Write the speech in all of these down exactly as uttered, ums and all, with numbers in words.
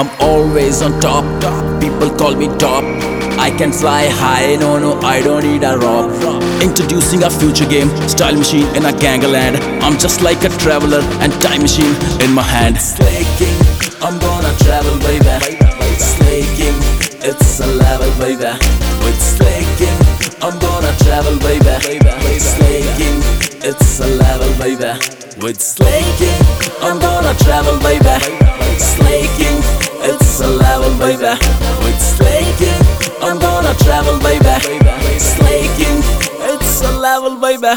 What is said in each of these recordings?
I'm always on top. People call me top. I can fly high, no, no, I don't need a rope. Introducing a future game, style machine in a gangland. I'm just like a traveler and time machine in my hand. Slaking, I'm gonna travel, baby. Slaking, it's a level, baby. With slaking, I'm gonna travel, baby. Slaking, it's a level, baby. With slaking, I'm gonna travel, baby. Slaking, it's a level, baby. With slaking, I'm gonna travel, baby. Slaking, it's a level, baby.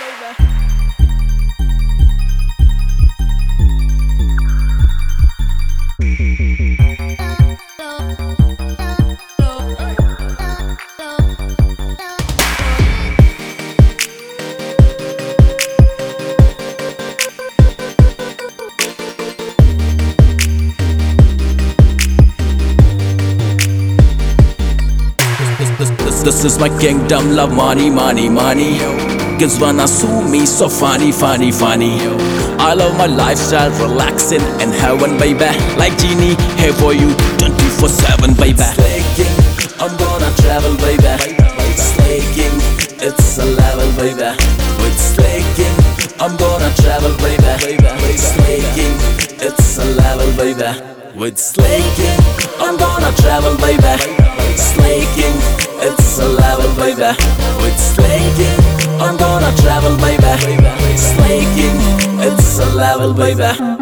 This is my kingdom, love money, money, money. Kids wanna sue me, so funny, funny, funny. I love my lifestyle, relaxing in heaven, baby. Like genie, here for you, twenty-four seven, baby. Slaking, I'm gonna travel, baby. Slaking, it's a level, baby. With slaking, I'm gonna travel, baby. Slaking, it's a level, baby. With slaking, I'm gonna travel, baby. Slaking, it's a level, baby. With slaking, I'm gonna travel, baby. Slaking, it's a level, baby.